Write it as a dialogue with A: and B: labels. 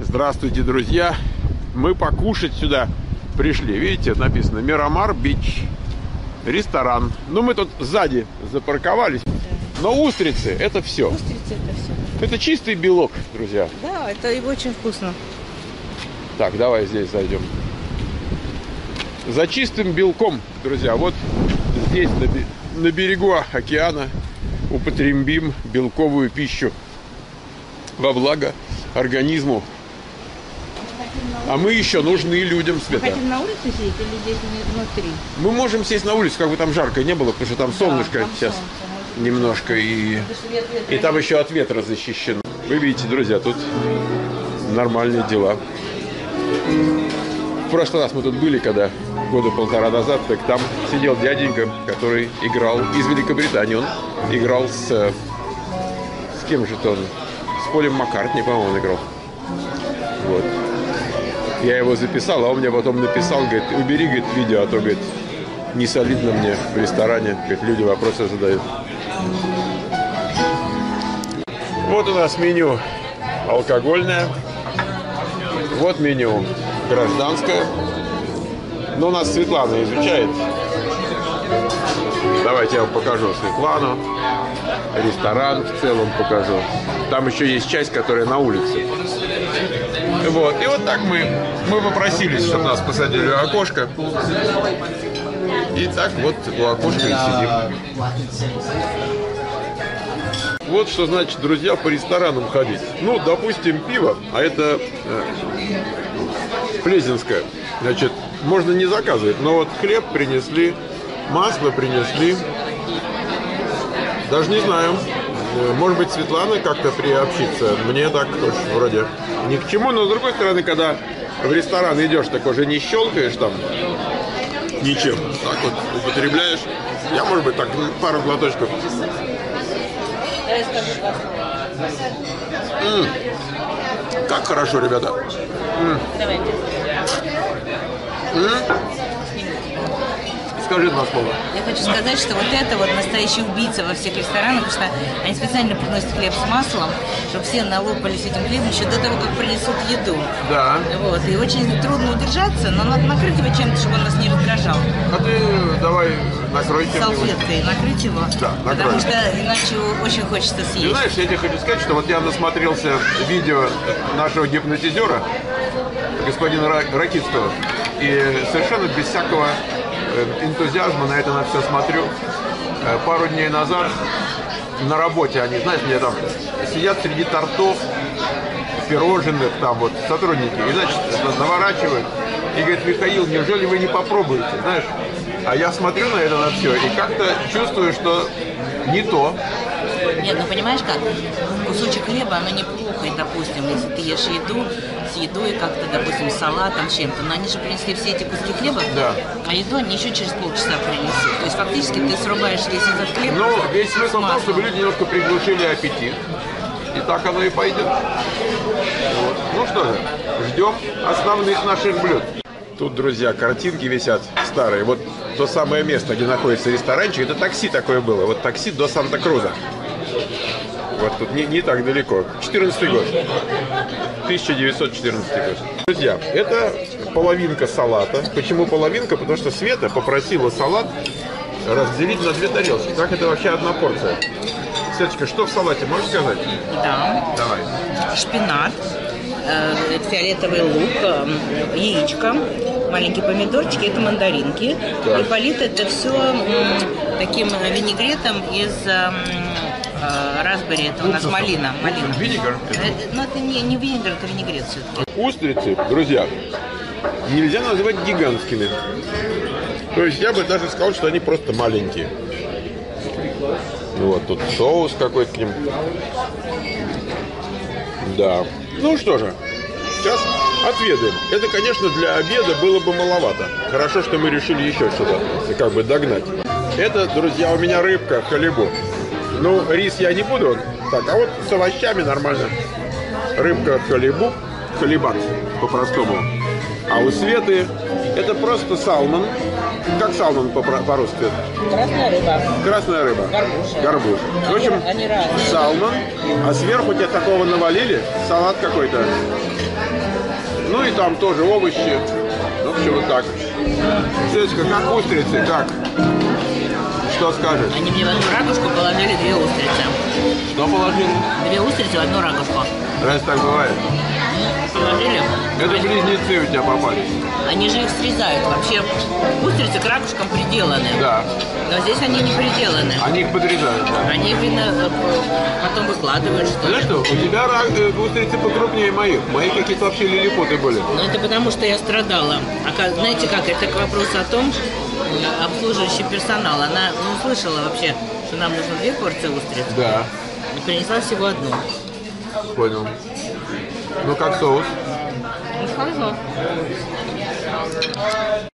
A: Здравствуйте, друзья! Мы покушать сюда пришли. Видите, написано Мирамар Бич. Ресторан. Ну, мы тут сзади запарковались. Но устрицы – это все.
B: Устрицы – это все.
A: Это чистый белок, друзья.
B: Да, это и очень вкусно.
A: Так, давай здесь зайдем. За чистым белком, друзья. Вот здесь, на берегу океана, употребим белковую пищу во благо организму. А мы еще нужны людям, Света.
B: Вы хотите на улице сидеть или здесь внутри?
A: Мы можем сесть на улице, как бы там жарко не было, потому что там солнышко
B: там
A: сейчас
B: солнце,
A: немножко, и там еще от ветра защищено. Вы видите, друзья, тут нормальные дела. В прошлый раз мы тут были, когда года полтора назад, так там сидел дяденька, который играл из Великобритании. Он играл с кем же-то он? С Полем Маккартни, по-моему, он играл. Вот. Я его записал, а он мне потом написал, говорит, убери, говорит, видео, а то, говорит, не солидно мне в ресторане, говорит, люди вопросы задают. Вот у нас меню алкогольное, вот меню гражданское. Но у нас Светлана изучает. Давайте я вам покажу Светлану, ресторан в целом покажу. Там еще есть часть, которая на улице. Вот. И вот так мы попросились, чтобы нас посадили у окошка. И так вот у окошка и сидим. Вот что значит, друзья, по ресторанам ходить. Ну, допустим, пиво, а это Плезенское. Значит, можно не заказывать, но вот хлеб принесли, масло принесли. Даже не знаю. Может быть, Светлана как-то приобщится. Мне так тоже вроде ни к чему. Но с другой стороны, когда в ресторан идешь, так уже не щелкаешь там ничем. Так вот употребляешь. Я, может быть, так пару глоточков. Как хорошо, ребята.
B: Давайте.
A: Скажи два слова.
B: Я хочу сказать, что вот это вот настоящий убийца во всех ресторанах, потому что они специально приносят хлеб с маслом, чтобы все налопались этим хлебом еще до того, как принесут еду.
A: Да.
B: Вот. И очень трудно удержаться, но надо накрыть его чем-то, чтобы он нас не раздражал.
A: А ты давай накрой чем-нибудь.
B: Салфеткой накрыть его,
A: Да, накрой.
B: потому что иначе очень хочется съесть.
A: Ты знаешь, я тебе хочу сказать, что вот я насмотрелся видео нашего гипнотизера, господина Ракитского, и совершенно без всякого энтузиазма на это на все смотрю. Пару дней назад на работе они, знаешь, мне там сидят среди тортов, пирожных, там вот сотрудники, и, значит, наворачивают. И говорит, Михаил, неужели вы не попробуете, знаешь? А я смотрю на это на все и как-то чувствую, что не то.
B: Нет, ну понимаешь как? Кусочек хлеба, оно не плохо, допустим, если ты ешь еду, с едой как-то, допустим, с салатом, чем-то. Но они же принесли все эти куски хлеба,
A: Да.
B: А еду они еще через полчаса принесут. То есть фактически ты срубаешь весь этот хлеб.
A: Но весь смысл в том,
B: маслом.
A: чтобы люди немножко приглушили аппетит. И так оно и пойдет. Вот. Ну что же, ждем основных наших блюд. Тут, друзья, картинки висят старые. Вот то самое место, где находится ресторанчик, это такси такое было. Вот такси до Санта-Круза. Вот тут не так далеко. 14-й год. 1914 год. Друзья, это половинка салата. Почему половинка? Потому что Света попросила салат разделить на две тарелки. Так это вообще одна порция. Светочка, что в салате, можешь сказать?
B: Да.
A: Давай.
B: Шпинат, фиолетовый лук, яичко, маленькие помидорчики, это мандаринки.
A: Так.
B: И полито это все таким винегретом из распберри, это у нас малина.
A: Винегрет.
B: Но это не винегрет, это винегрет все-таки.
A: Устрицы, друзья, нельзя называть гигантскими. То есть я бы даже сказал, что они просто маленькие. Вот тут соус какой-то к ним. Да. Ну что же, сейчас отведаем. Это, конечно, для обеда было бы маловато. Хорошо, что мы решили еще что-то как бы догнать. Это, друзья, у меня рыбка халибу. Ну, рис я не буду. Так, а вот с овощами нормально. Рыбка халибу, халибат по-простому. А у Светы это просто салмон. Как салмон по-русски?
B: Красная рыба.
A: Красная рыба. Горбуша. В общем,
B: Они разные.
A: салмон. А сверху тебе такого навалили. Салат какой-то. там тоже овощи. Ну, все вот так. Светочка, как устрицы, как? Что скажешь?
B: Они мне в одну ракушку положили 2 устрицы.
A: Что положили?
B: 2 устрицы в одну ракушку.
A: Раз так бывает.
B: Положили.
A: Это близнецы у тебя попались.
B: Они же их срезают. Вообще устрицы к ракушкам приделаны.
A: Да.
B: Но здесь они не приделаны.
A: Они их подрезают, да.
B: Они, видно, потом выкладывают, что ли.
A: Знаешь что, у тебя устрицы покрупнее моих. Мои какие-то вообще лилипуты были.
B: Но это потому, что я страдала. Знаете как, это к вопросу о том, обслуживающий персонал. Она не услышала вообще, что нам нужно 2 порции устриц.
A: Да,
B: И принесла всего 1.
A: понял. Ну как соус?
B: Ну, хорошо.